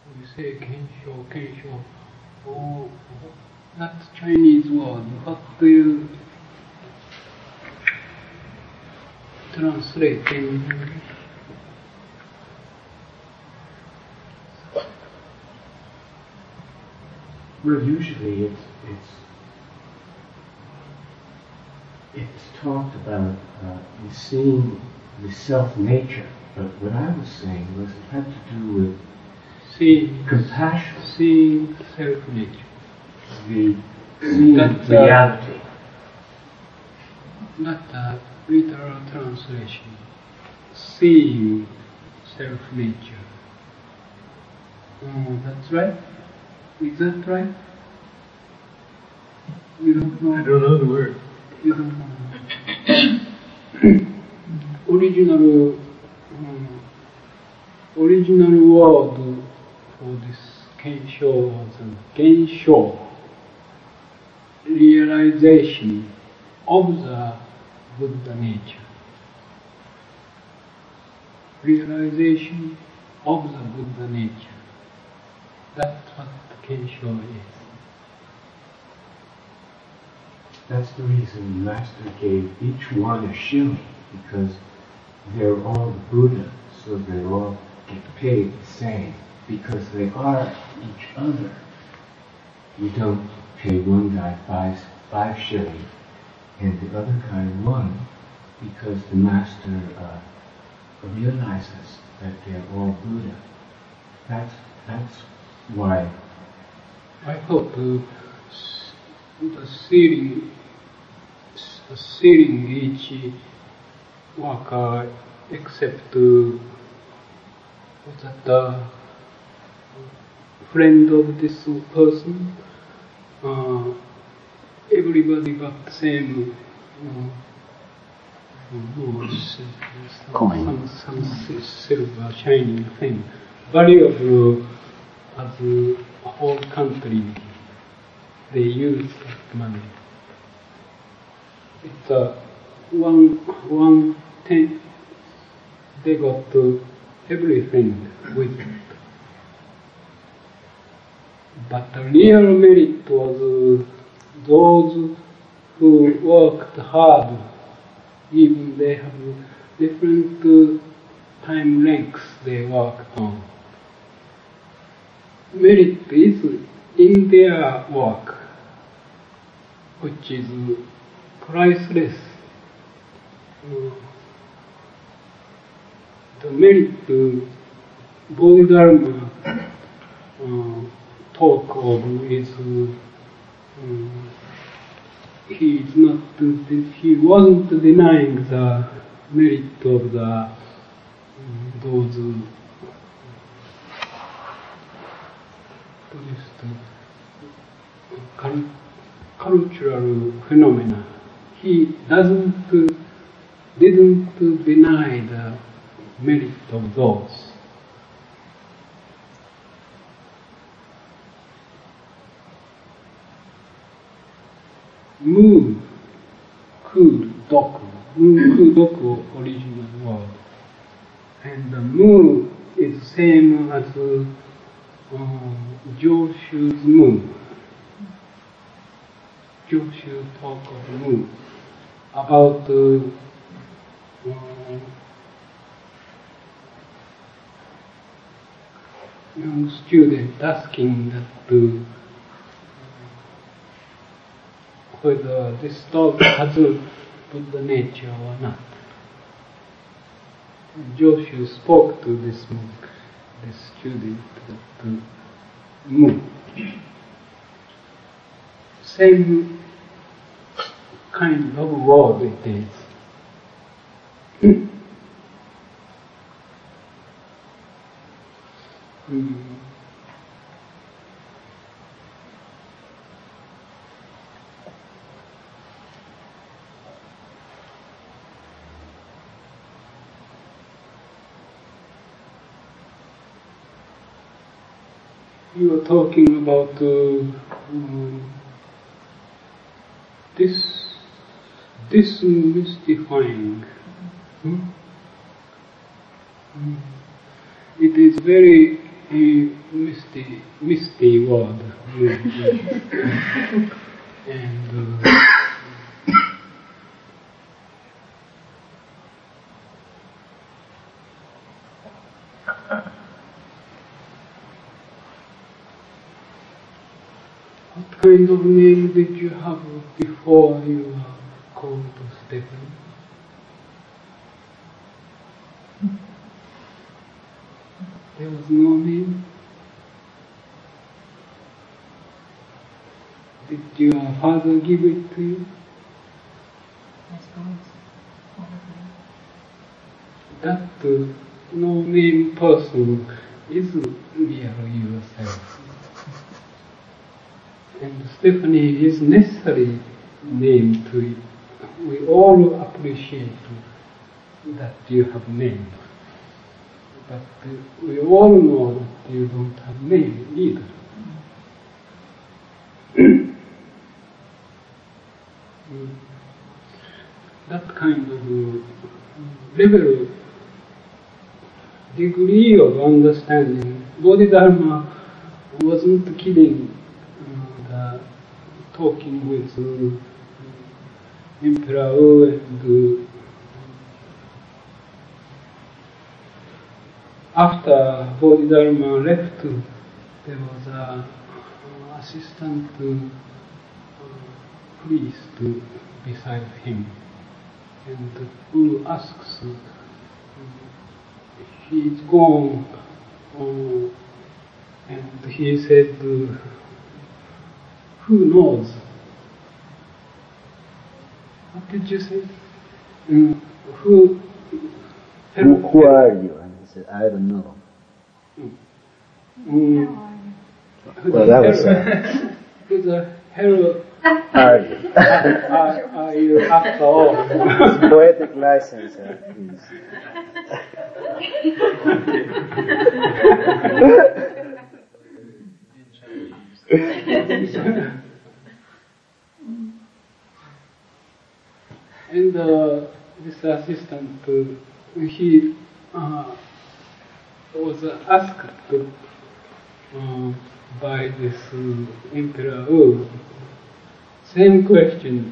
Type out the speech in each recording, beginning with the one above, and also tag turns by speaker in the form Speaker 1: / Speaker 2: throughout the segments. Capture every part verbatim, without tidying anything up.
Speaker 1: We say Kensho, Kensho. Oh, that's Chinese word. What do you translate in English?
Speaker 2: Well, usually it's it's it's talked about uh, seeing the self-nature, but what I was saying was it had to do with
Speaker 1: seeing
Speaker 2: compassion,
Speaker 1: seeing self-nature,
Speaker 2: the seeing
Speaker 1: That's, uh,
Speaker 2: reality.
Speaker 1: Not a literal translation. Seeing self-nature. Oh, that's right. Is that right? You don't know.
Speaker 3: I don't know the word.
Speaker 1: You don't know. Original, um, original word for this Kensho was Gensho, realization of the Buddha nature. Realization of the Buddha nature. That's what Kensho is.
Speaker 2: That's the reason the Master gave each one a shilling, because they're all the Buddha, so they all get paid the same, because they are each other. You don't pay one guy five, five shilling and the other guy one, because the Master uh, realizes that they're all Buddha. That's, that's why.
Speaker 1: I hope uh, the seeing, seeing each worker except uh, what's that, the friend of this person, uh, everybody got the same uh,
Speaker 4: Coin.
Speaker 1: some, some silver shining thing, valuable as a whole country. They use that money. It's a one one ten. They got to everything with it. But the real merit was uh, those who worked hard, even they have different uh, time lengths they worked on. Merit is in their work, which is priceless. Uh, the merit uh, Bodhidharma uh, talk of is uh, um, he is not he wasn't denying the merit of the um, those uh, Cult- cultural phenomena. He doesn't, uh, didn't uh, deny the merit of those. Mu, ku, doku. Mu, ku, doku, original word. And the mu is same as uh, uh, Joshu's mu. Joshu talk of mu about uh, uh, young student asking that uh, whether this dog has a Buddha nature or not. And Joshu spoke to this monk, this student, that uh, mu. Same kind of word it is. mm. You were talking about uh, um, this, this mystifying. Hmm? Mm. It is very a misty, misty word. And uh, what kind of name did you have before you were called Stephen? There was no name. Did your father give it to you?
Speaker 3: I suppose.
Speaker 1: That uh, no name person is really yourself. And Stephanie is necessary name to it. We all appreciate that you have name. But uh, we all know that you don't have name either. Mm. That kind of uh, level, degree of understanding, Bodhidharma wasn't kidding uh, the, talking with uh, Emperor and uh, after Bodhidharma left, there was a uh, assistant uh, priest beside him, and who asks, uh, he's gone, uh, and he said, uh, who knows? What did you say? Um, who,
Speaker 4: who? Who are you? And he said, I don't know.
Speaker 1: Um,
Speaker 4: well, that was uh,
Speaker 1: who the hero
Speaker 4: are you?
Speaker 1: are, are you after all?
Speaker 4: Poetic license, uh, please.
Speaker 1: And uh, this assistant, uh, he uh, was asked uh, by this uh, emperor, oh, same question,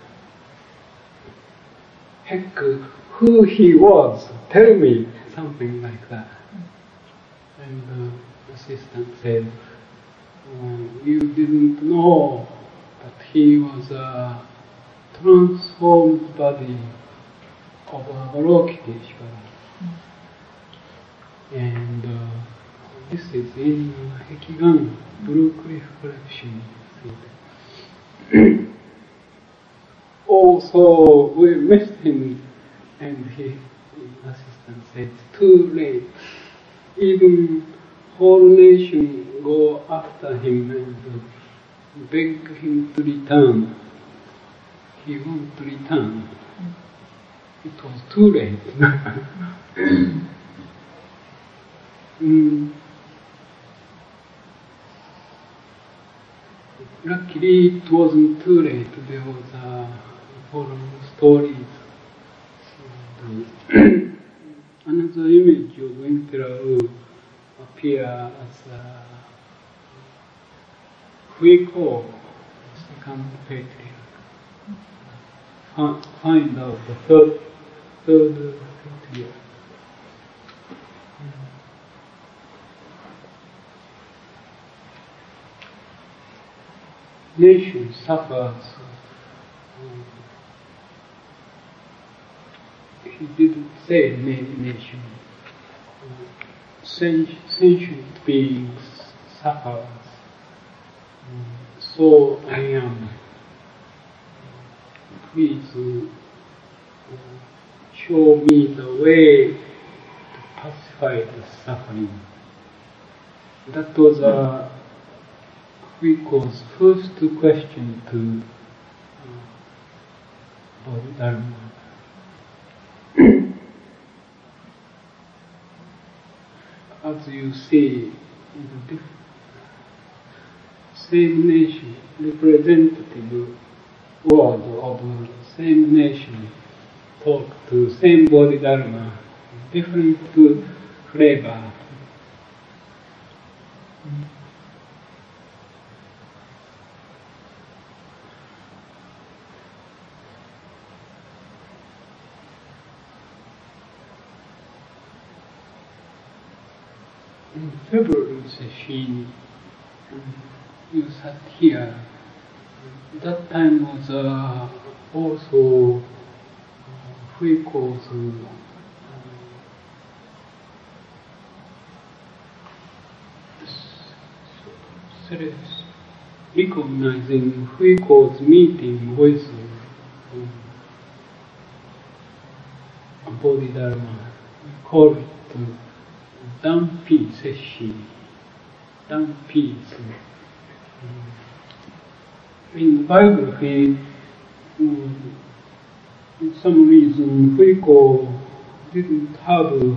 Speaker 1: heck, who he was, tell me, something like that. And the assistant said, oh, you didn't know that he was a transformed body of Avalokiteshvara. And uh, this is in uh, Hekigan, Blue Cliff Collection. Also, we missed him, and his assistant said, too late. Even whole nation go after him and uh, beg him to return. He won't return. It was too late. mm. Luckily, it wasn't too late. There was a forum stories. And another image of Emperor Wu appear as a Huiko, second patriarch. Find out the third, third patriarch. Nation suffers. He didn't say nation. Sentient beings suffer. So I am. Please uh, show me the way to pacify the suffering. That was a Huiko's first question to uh, Bodhidharma. As you see, in the same nation, representative word of the same nation talk to same Bodhidharma, different flavor. In February session, you sat here. That time was uh, also uh, Fuiko's uh, recognizing Fuiko's meeting with uh, Bodhidharma. We call it uh, Danpi session. Danpi. In the biography, um, for some reason, Fuiko didn't have uh,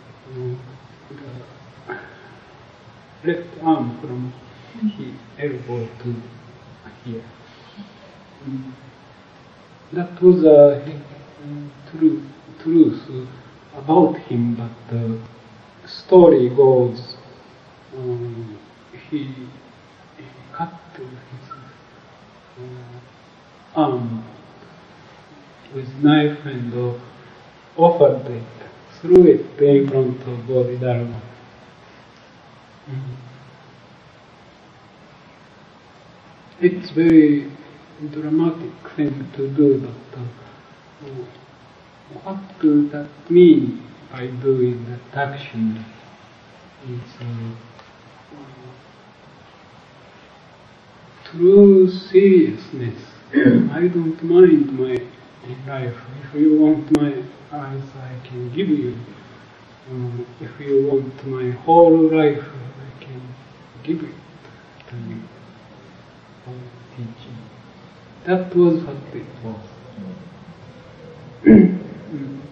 Speaker 1: the left arm from his elbow to here. Um, that was a uh, true, truth about him, but the story goes, um, he, he cut his uh, arm with knife and uh, offered it, threw it in front of Bodhidharma. Mm. It's very dramatic thing to do, but uh, what does that mean by doing that action? It's uh, true seriousness. I don't mind my life. If you want my eyes, I can give you. Um, if you want my whole life, I can give it to you. Teaching. That was what it was. mm.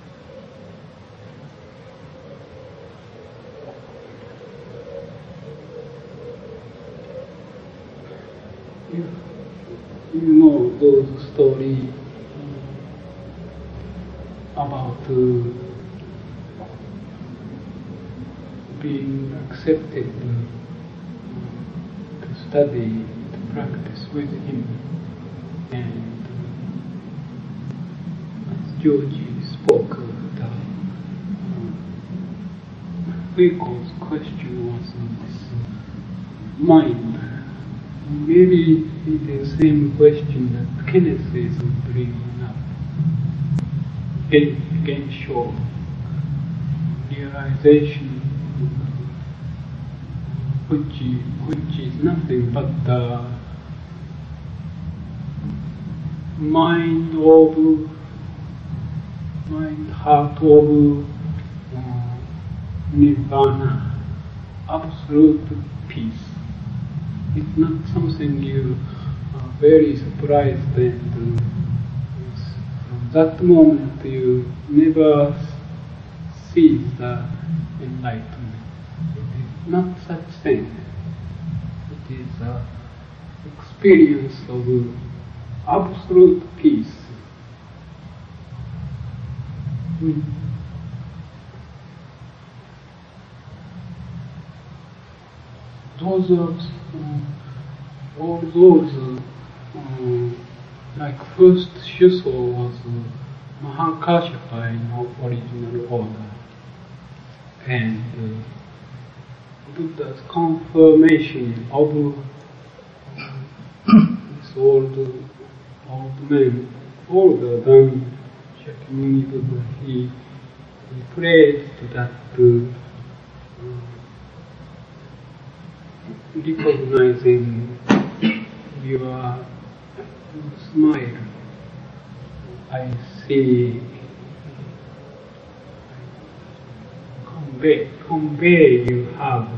Speaker 1: you, you know those stories about uh, being accepted uh, to study, to practice with him, and uh, as Georgie spoke of the Fuiko's question was on this uh, mind. Maybe it is the same question that Kenneth is bringing up. Gensho, realization, which is, which is nothing but the mind of, mind, heart of uh, nirvana, absolute peace. It's not something you are very surprised and uh, from that moment you never see the enlightenment. It is not such thing. It is an experience of absolute peace. Mm. Those are uh, all those uh, like first Shuso was uh, Mahakashapa in original order, and uh, Buddha's confirmation of uh, this old old man, older than Shakyamuni Buddha. He, he prayed to that uh, recognizing your smile. I see, convey, convey you have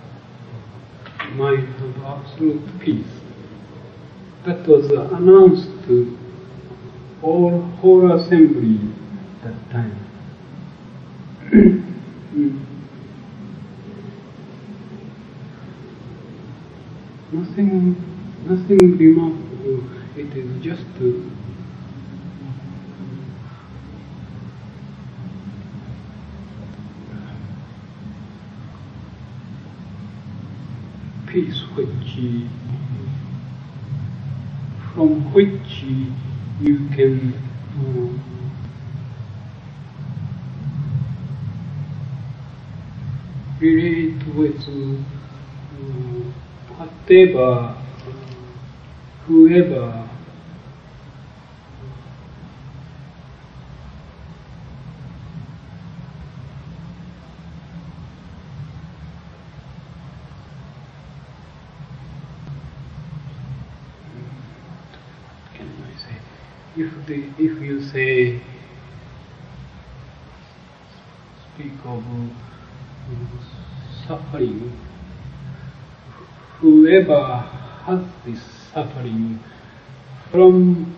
Speaker 1: mind of absolute peace. That was announced to all whole assembly at that time. mm. Nothing, nothing remarkable. It is just uh, peace which from which you can uh, relate with uh, whatever, uh, whoever, if the if you say speak of uh, suffering, whoever has this suffering from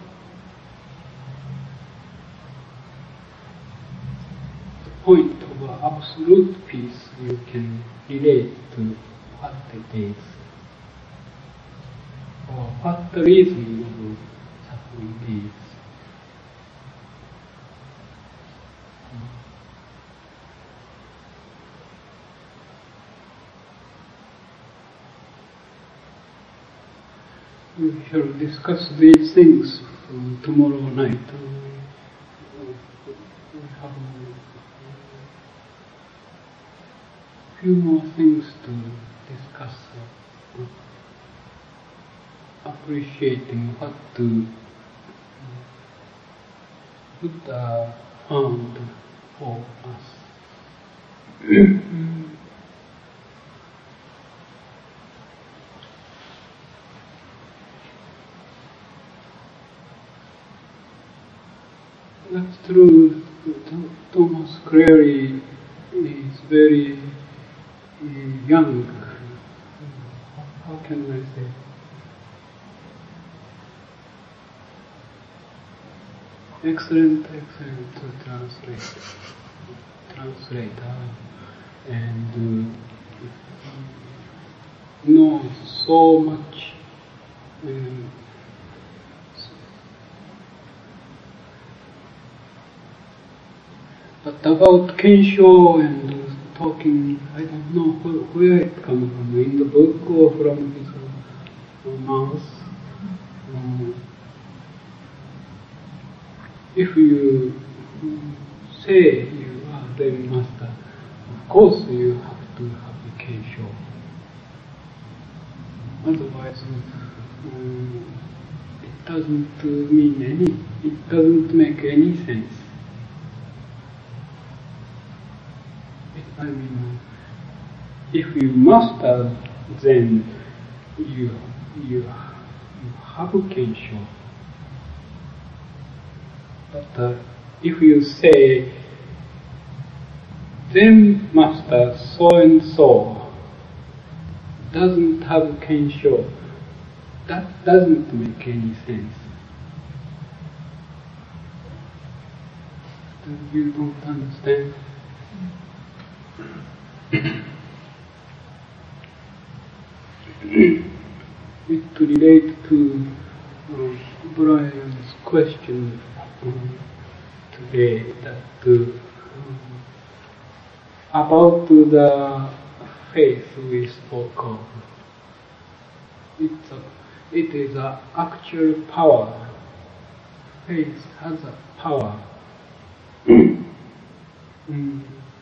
Speaker 1: the point of absolute peace, you can relate to what it is or what the reason of suffering is. We shall discuss these things uh, tomorrow night. Uh, we have a few more things to discuss. Uh, appreciating what to Buddha found for us. That's true. Thomas Cleary is very uh, young. How can I say? Excellent, excellent to translate, translator, and uh, knows so much. Um, But about Kensho and uh, talking, I don't know where, where it comes from, in the book or from his uh, mouth. Um, if you um, say you are Zen master, of course you have to have a Kensho. Otherwise, um, it doesn't uh, mean any, it doesn't make any sense. I mean, if you master, then you you you have a Kensho. But uh, if you say, Zen master so and so doesn't have a Kensho, that doesn't make any sense. You don't understand? It relates to uh, Brian's question uh, today that uh, about the faith we spoke of. It's a, it is an actual power. Faith has a power. mm.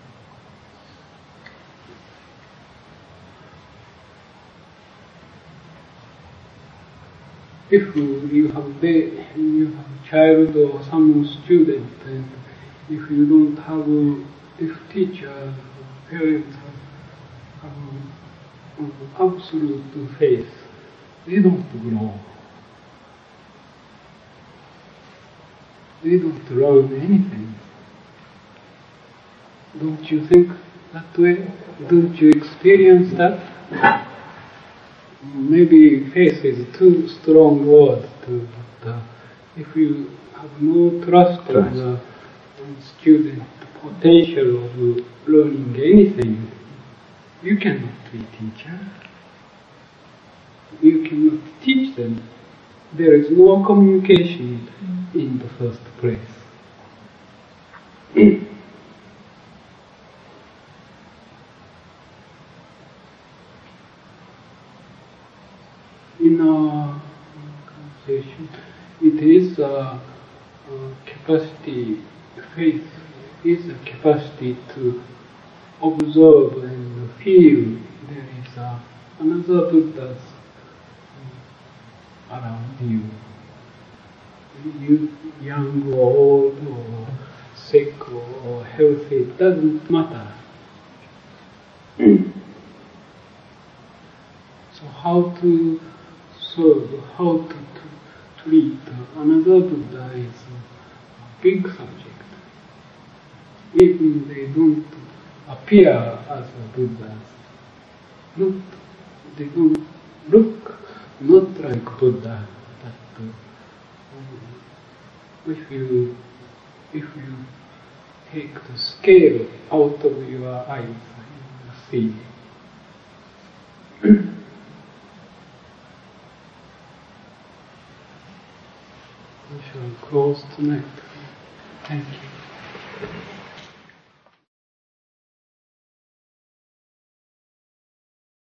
Speaker 1: If you have the, you have a child or some student, and if you don't have, a, if teacher, parents have, have absolute faith, they don't grow. They don't learn anything. Don't you think that way? Don't you experience that? Maybe faith is too strong word to, but uh, if you have no trust in the student potential of learning anything, you cannot be teacher. You cannot teach them. There is no communication mm. in the first place. in our conversation, it is a, a capacity, faith is a capacity to observe and feel there is a, another Buddha around you. You young or old or sick or healthy, it doesn't matter. So how to serve, how to, to treat another Buddha is a big subject. Even they don't appear as a Buddhas, not, they don't look not like Buddha, but uh, if you if you take the scale out of your eyes, you see. We shall close tonight. Thank you.